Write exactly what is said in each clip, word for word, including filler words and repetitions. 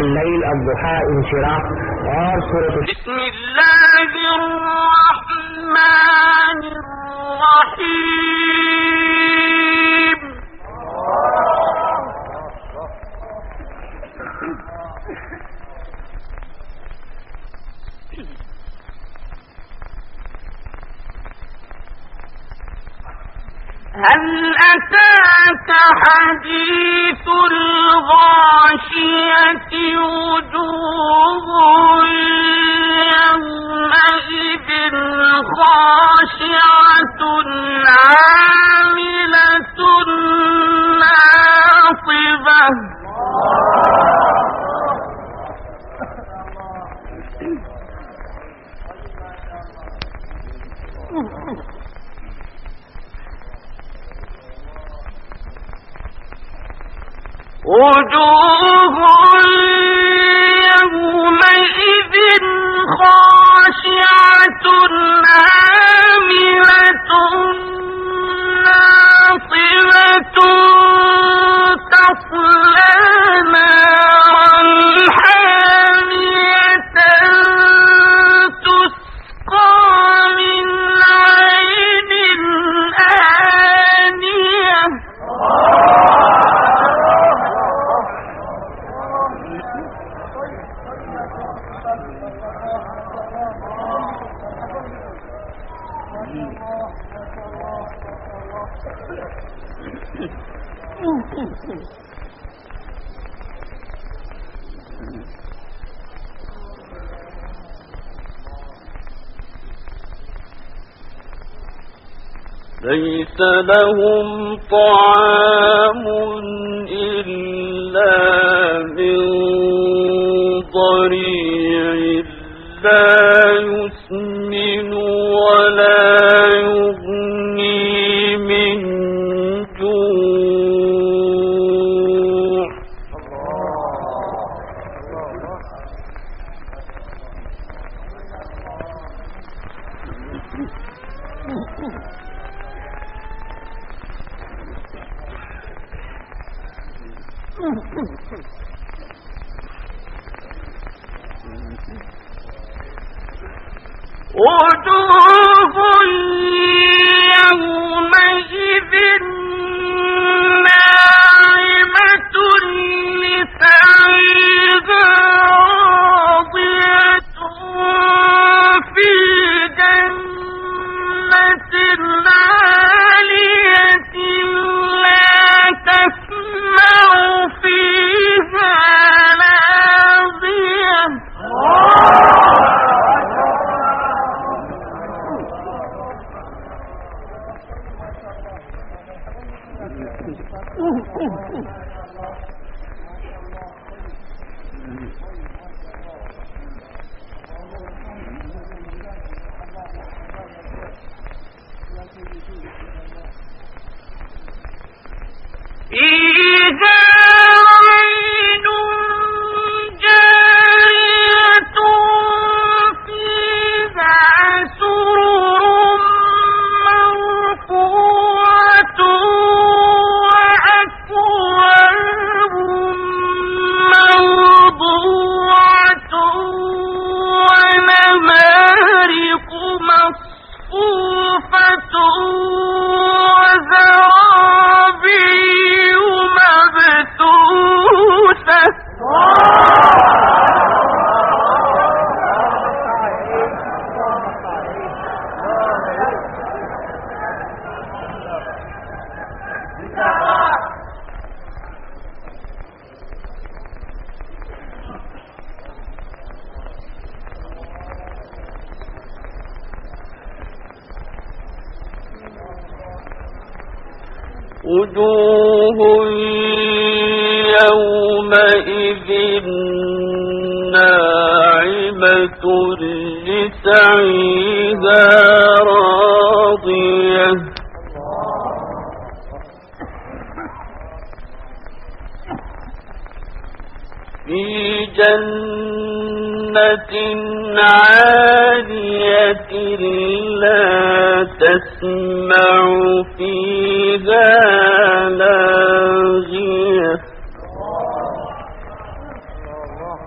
الليل الضحى انشراح اور سورة بسم الله الرحمن الرحيم هل أتاك حديث الغاشية وجوه يومئذ خاشعة عاملة ناصبة وجوه يومئذ خاشعة عاملة ناصبة تصلى نارا حامية تسقى من عين آنية ليس لهم طعام إلا من ضريع لا يسمن ولا يغني من جوع وجوه يومئذ ناعمة لسعيها راضية في جنة عالية لا تسمع فيها لاغية فيها عين جارية فيها سرر مرفوعة وأكواب موضوعة ونمارق مصفوفة وزرابي مبثوثة وجوه يومئذ ناعمة لسعيها راضية في جنة عالية لا تسمع فيها لاغية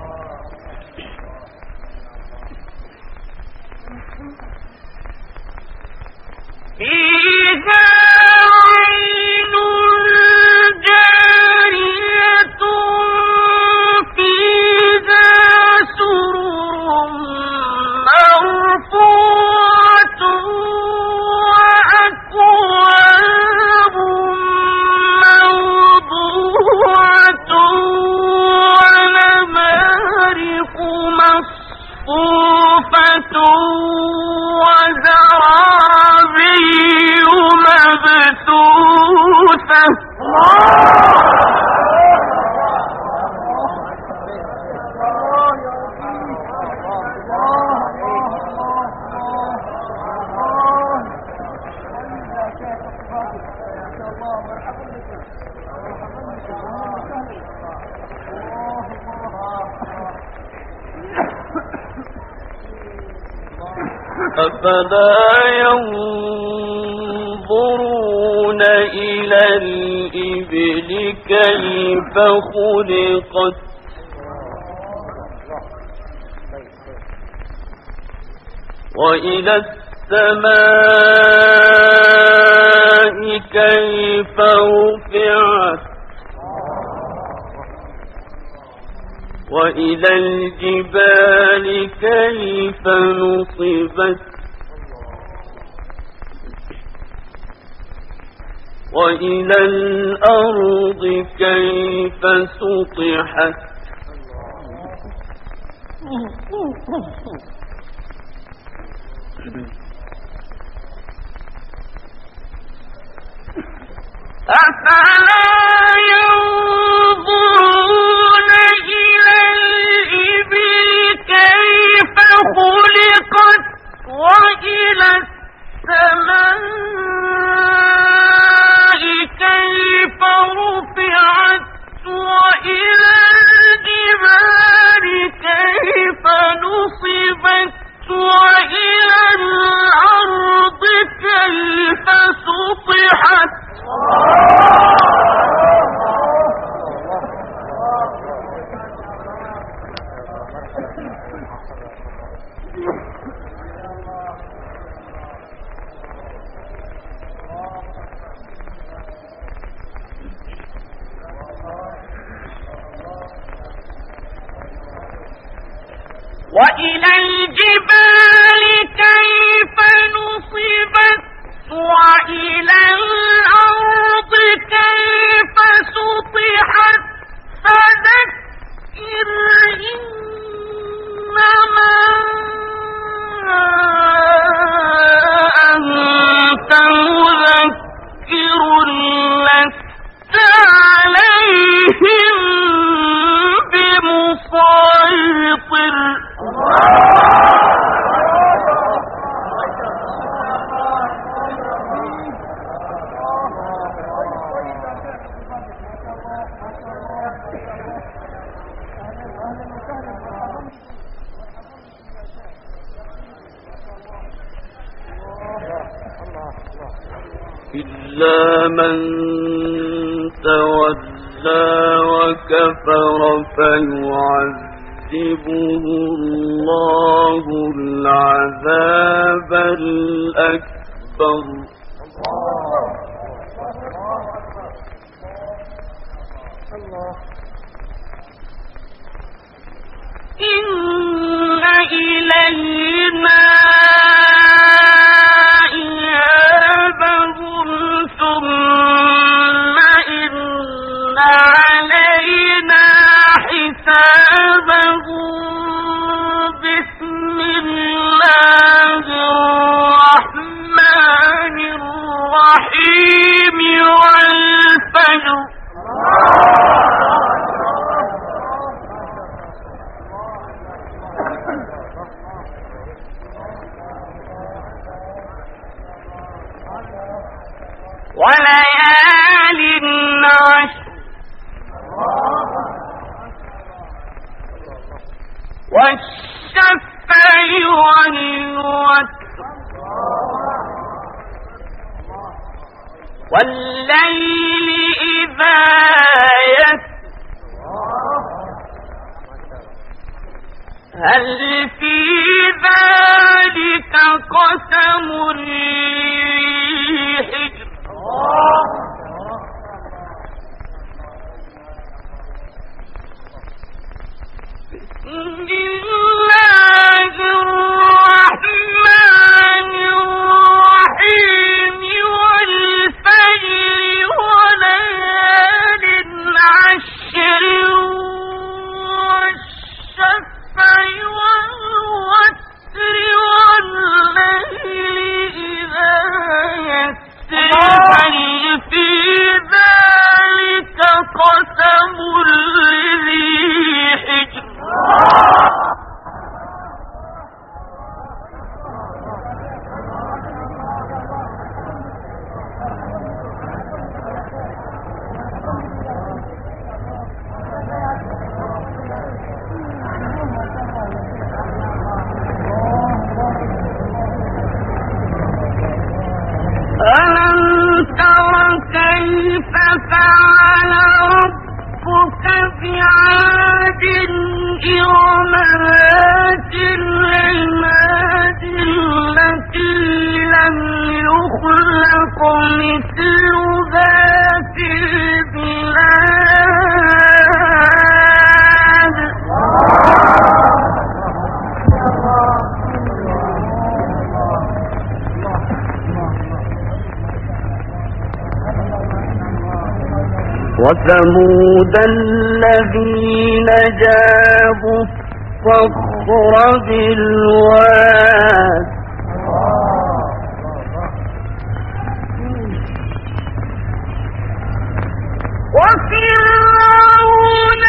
أفلا ينظرون إلى الإبل كيف خلقت وإلى السماء كيف رفعت وإلى الجبال كيف نصبت وإلى الأرض كيف سطحت أفلا ينظرون إلى الإبل كيف خلقت وإلى السماء كيف رفعت وإلى الجبال كيف نصبت وإلى الأرض كيف سطحت وإلى الجبال كيف نصبت وإلى الأرض كيف سطحت فذكر إنما أنت مذكر لست عليهم بمسيطر إلا من تولى وكفر فيعذبه الله العذاب الأكبر إن إلينا إيابهم ثم إن علينا حسابهم بسم الله الرحمن الرحيم والفجر وليال عشر والشفع والوتر والليل إذا يسر هل في ذلك قسم لذي حجر بسم الله الرحمن الرحيم والفجر وليال عشر والشفع والوتر والليل إذا يسر هل في وثمود الذين جابوا الصخر بالواد وفرعون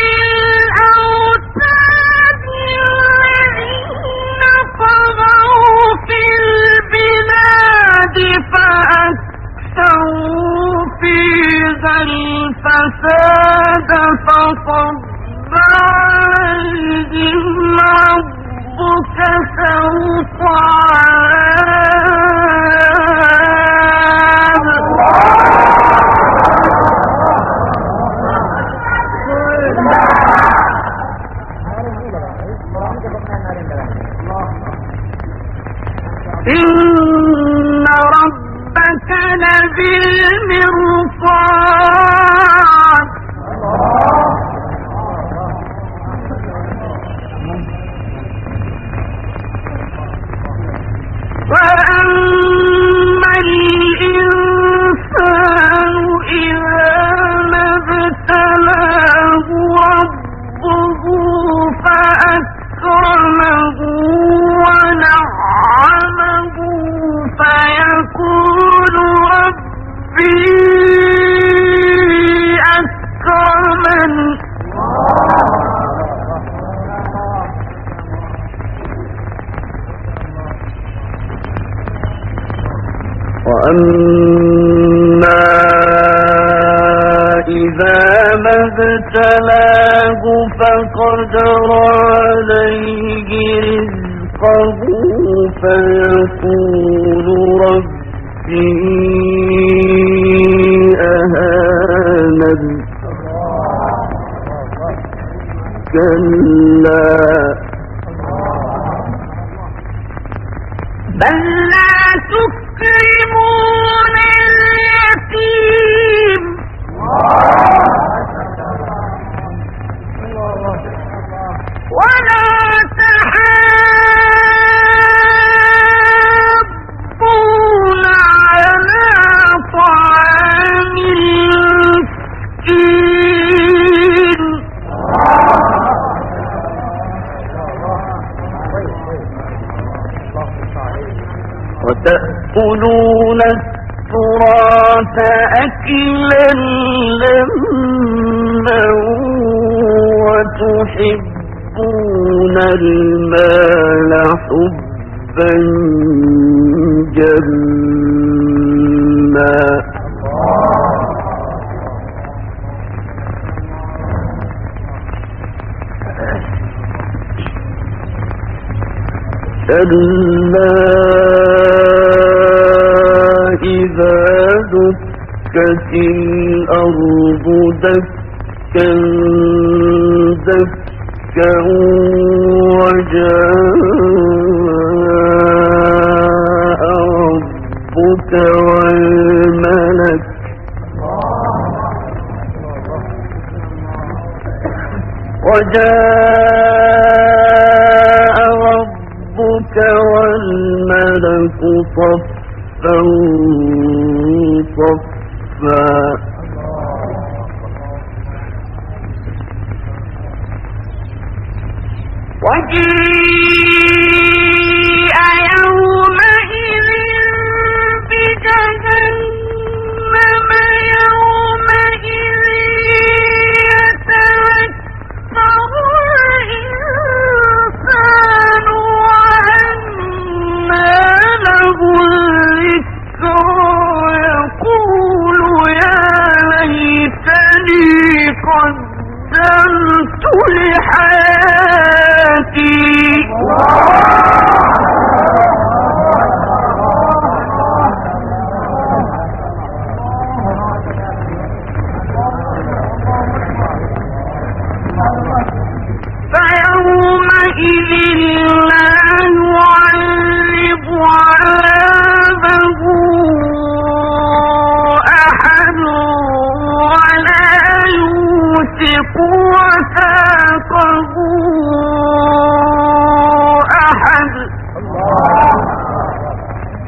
للأوتاد الذين طغوا في البلاد فأكثروا فيها الفساد فصب عليهم ربك سوط عذاب. إن ربك لبالمرصاد وأما الإنسان إذا ما ابتلاه ربه فأكرمه ونعمه فيقول ربي أكرمن. وأما إذا ما ابتلاه فقدر عليه رزقه فيقول ربي أهانن. كلا بل لا تكرمون اليتيم ولا تحاضون على طعام المسكين وتأكلون التراث أكلا لما وتحبون المال حبا جما. كلا إذا دكت الأرض دكا دكا وجاء ربك والملك وجاء ربك والملك صفا صفا. وجيء يومئذ بجهنم يومئذ يتذكر الإنسان وأنى له الذكرى يقول يا ليتني قدمت لحياتي. فيومئذ لا يعذب عذابه أحد ولا يوثق وثاقه أحد.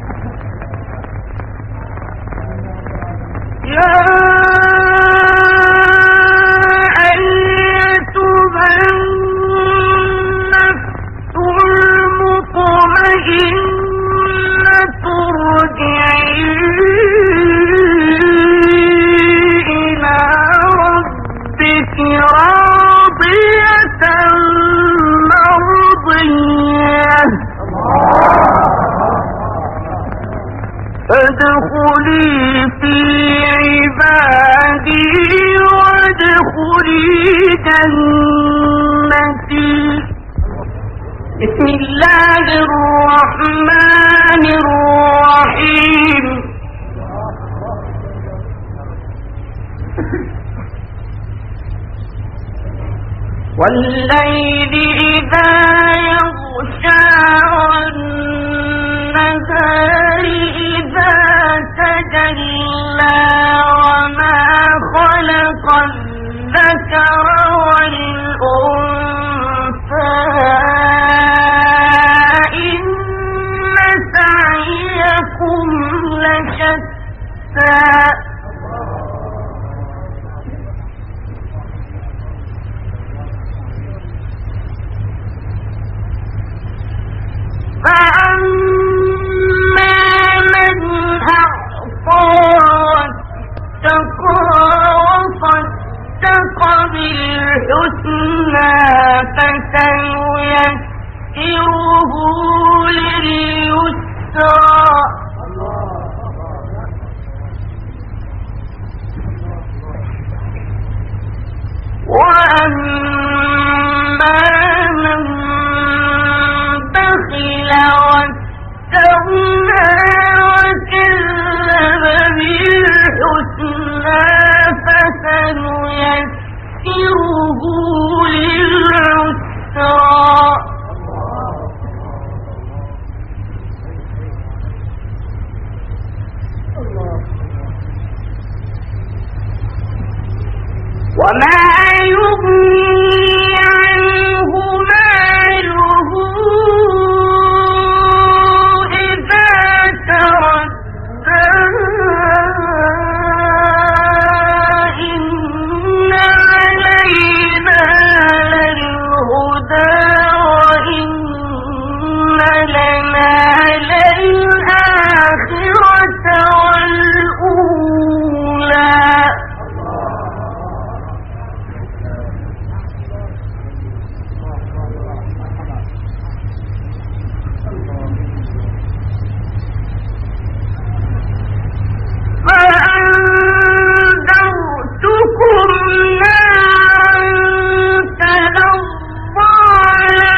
يا بسم الله الرحمن الرحيم والليل إذا يغشى والنهار إذا تجلى وما خلق الذكر والأنثى إن سعيكم لشتى فأما من أعطى واتقى وصدق بالحسنى فسنيسره لليسرى وأما من بخل واستغنى وكذب بالحسنى فسنيسره للعسرى وما يغني عنه ماله إذا تردى إن علينا للهدى وإن لنا للآخرة والأولى فأنذرتكم نارا تلظى لا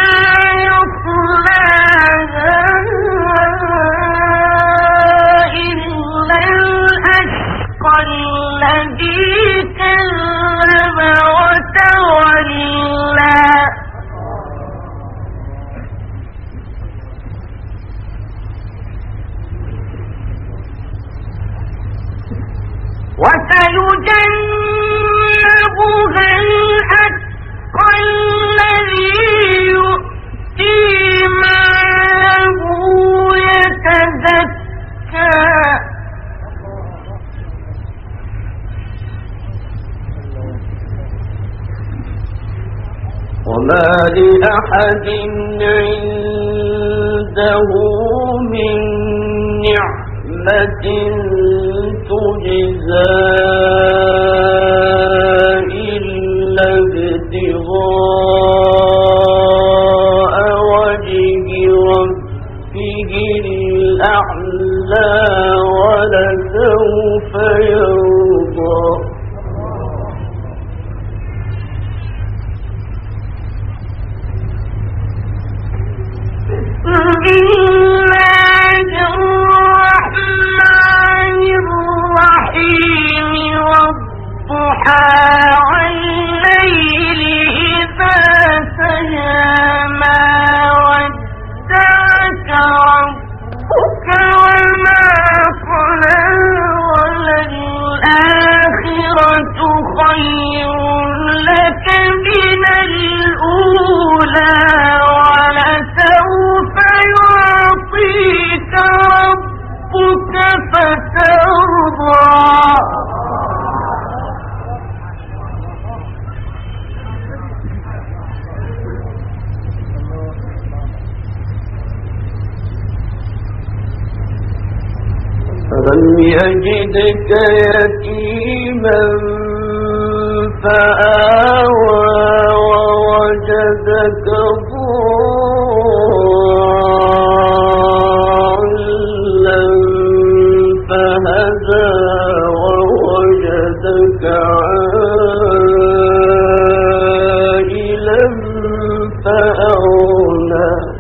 يصلاها إلا الأشقى الذي كذب وتولى وسيجنبها الأتقى الذي يؤتي ماله يتزكى وما لأحد عنده من نعمة تجزى إلا ابتغاء وجه ربه الأعلى ولسوف يرضى والليل إذا سجى ما ودعك ربك وما قلى وللآخرة خير لك من الأولى ولسوف يعطيك ربك فترضى ألم يجدك يتيما فآوى ووجدك ضالا فهدى ووجدك عائلا فأغنى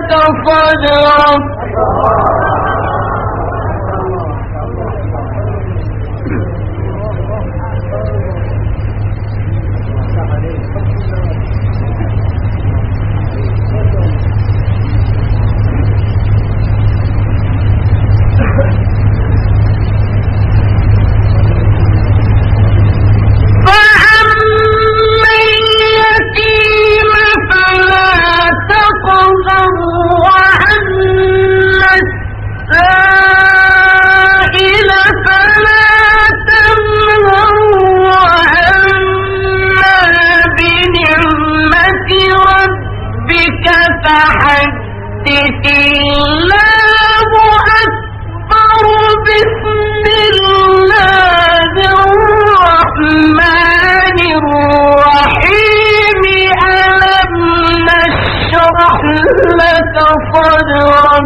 لك صدرك فحدث الله أكبر بسم الله الرحمن الرحيم ألم نشرح لك صدرك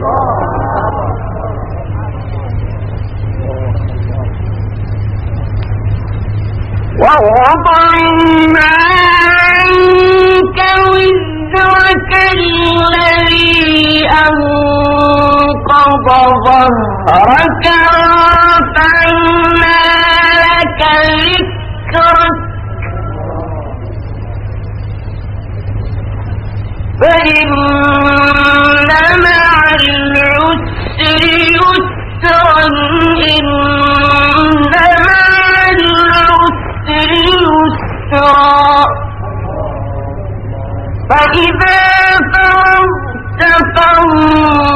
ووضعنا عنك وزرك الذي أنقض ظهرك ورفعنا لك ذكرك فإن مع العسر يسرا إن مع العسر يسرا فإذا فرغت فانصب